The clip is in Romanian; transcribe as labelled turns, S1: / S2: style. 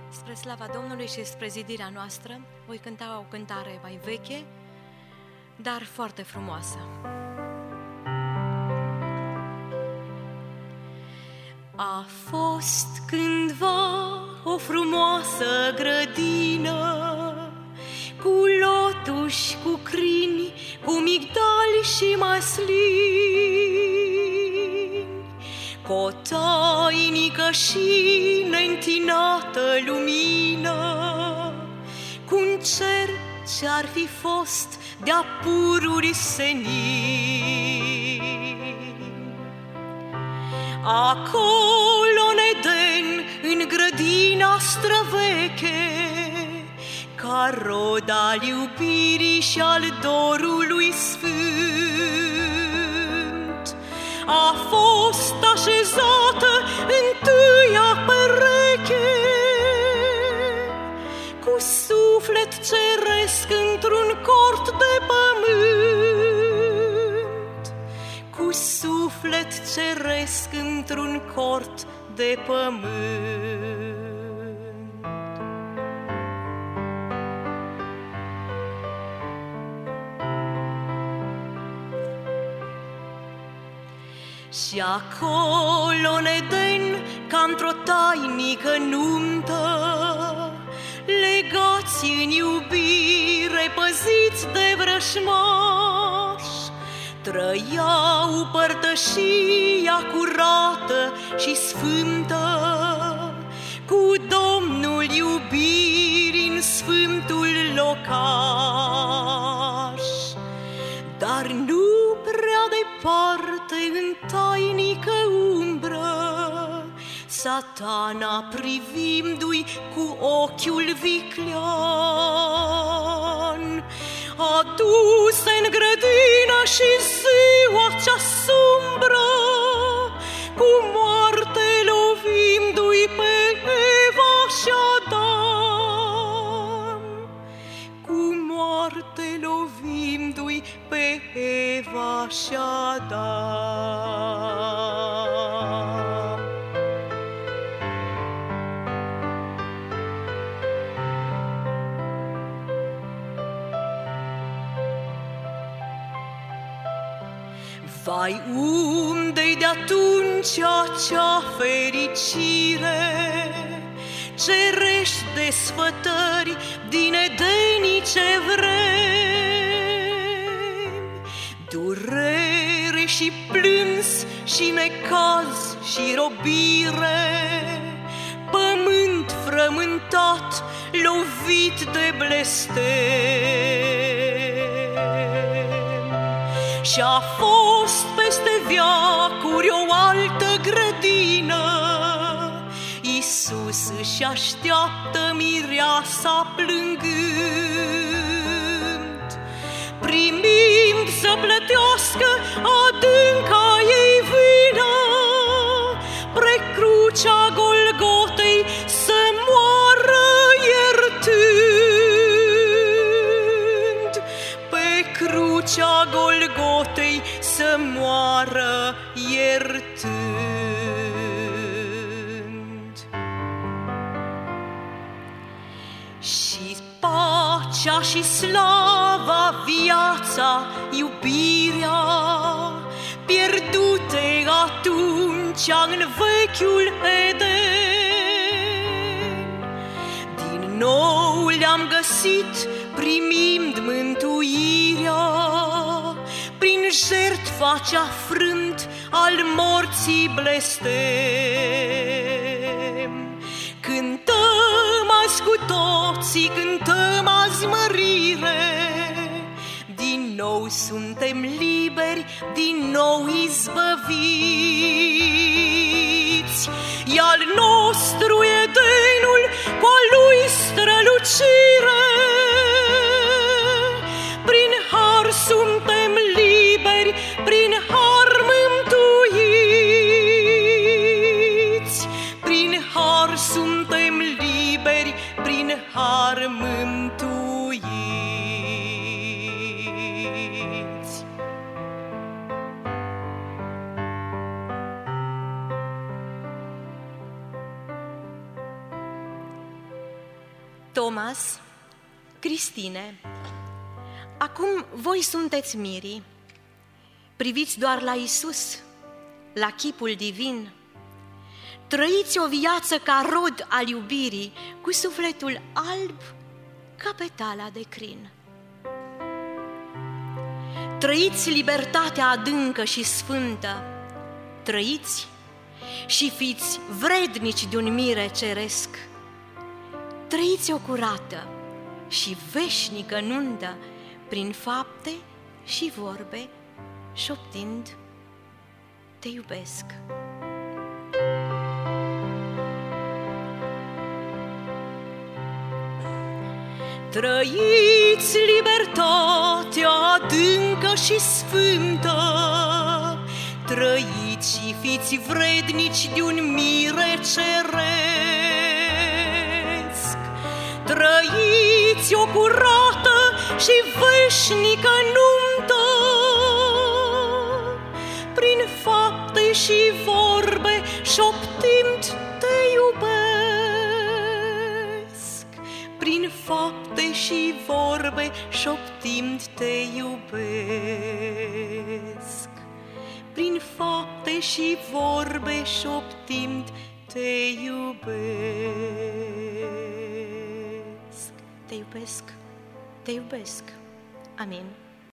S1: Spre slava Domnului și spre zidirea noastră, voi cânta o cântare mai veche, dar foarte frumoasă. A fost cândva o frumoasă grădină, cu lotuși, cu crini, cu migdali și maslini, cu o tainică și neîntinată lumină, cu un cer ce-ar fi fost de-a pururi senin. Acolo, în Eden, în grădina străveche, ca rod al iubirii și al dorului sfânt, a fost așezată întâia pereche, cu suflet ceresc într-un cort de pământ, cu suflet ceresc într-un cort de pământ. Și acolo, în Eden, ca într-o tainică nuntă, legați în iubire, păziți de vrăjmași, trăiau părtășia curată și sfântă cu Domnul iubirii în sfântul locaș. Dar nu prea departe, în tainică umbră, Satana, privindu-i cu ochiul viclean, a dus în grădină și ziua cea sumbră, cu moarte lovindu-i pe Eva și Adam, cu moarte lovindu-i pe Eva și Adam. Vai, unde-i de-atunci acea fericire, cerești desfătări din edenice vremi, durere și plâns și necaz și robire, pământ frământat, lovit de blestem. Și-a fost peste veacuri o altă grădină, Iisus își așteaptă mireasa plângând, primind să plătească adânca ei vină, pre crucea Golgotei să moară iertând, pe crucea Golgotei să moară iertând. Și pacea și slava, viața, iubirea, pierdute atunci în vechiul Eden, din nou le-am găsit primind mântuirea, prin jertfa ce-a frânt al morții blestem. Cântăm azi cu toții, cântăm azi mărire, din nou suntem liberi, din nou izbăviți. E al nostru Edenul, cu a lui strălucire, prin har suntem liberi, prin har mântuiți, prin har suntem liberi, prin har mântuiți. Thomas, Cristine, acum voi sunteți mirii, priviți doar la Iisus, la chipul divin. Trăiți o viață ca rod al iubirii, cu sufletul alb ca petala de crin. Trăiți libertatea adâncă și sfântă, trăiți și fiți vrednici de un mire ceresc. Trăiți o curată și veșnică nuntă, prin fapte și vorbe, șoptind, te iubesc. Trăiți libertatea adâncă și sfântă, trăiți și fiți vrednici de un mire ceresc. Trăiți o curată și veșnică nuntă, prin fapte și vorbe șoptind te iubesc. Prin fapte și vorbe șoptind te iubesc. Prin fapte și vorbe șoptind te iubesc. Te iubesc, te iubesc. Amin.